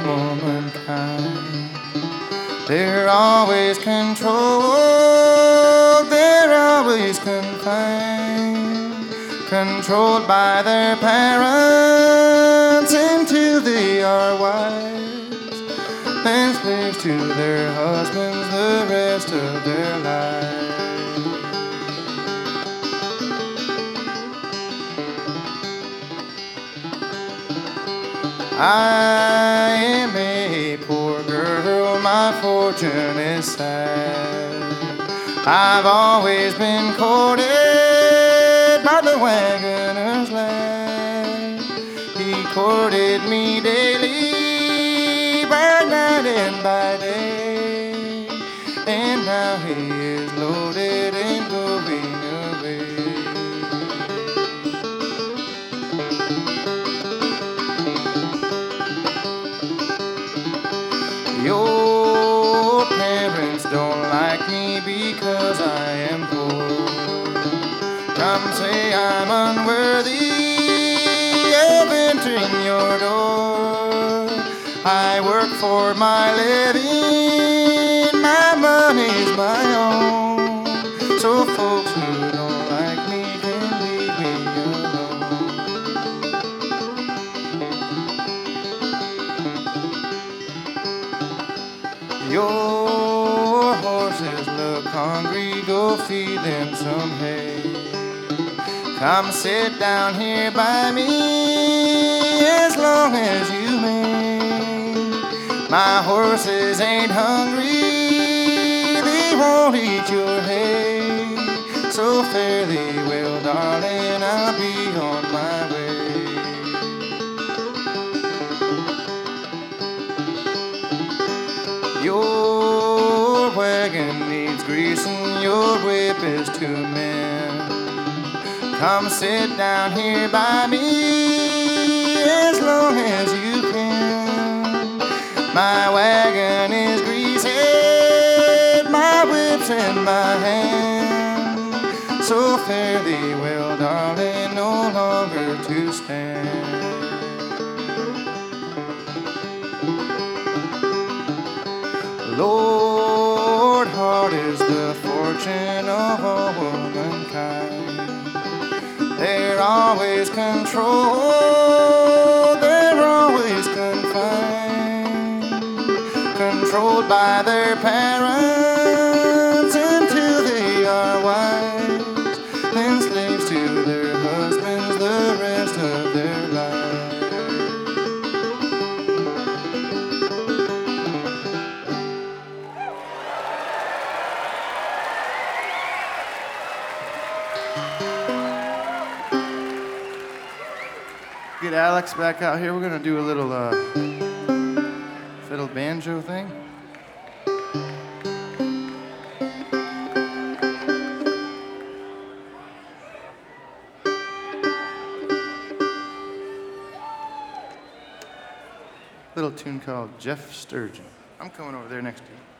womankind. They're always controlled, they're always confined, controlled by their parents until they are wives, then slaves to their husbands the rest of their lives. I am a poor girl, my fortune is sad. I've always been courted by the wagoner's lad. He courted me daily, by night and by day, and now he is loaded and going away. Your parents don't like me because I am poor. Some say I'm unworthy of entering your door. I work for my living, my money's my own. So folks who don't like me can leave me alone. Your horses look hungry, go feed them some hay. Come sit down here by me as long as you may. My horses ain't hungry, they won't eat your hay. So fare thee well, darling, I'll be on my way. Your wagon needs greasing, your whip is to mend. Come sit down here by me as long as you can. My wagon is greased, my whip's in my hand. So fare thee well, darling, no longer to stand. Lord, hard is the fortune of all womankind. They're always controlled, they're always confined, controlled by their parents until they are wives, then slaves to their husbands the rest of their lives. Get Alex back out here. We're gonna do a little fiddle banjo thing. Little tune called Jeff Sturgeon. I'm coming over there next to you.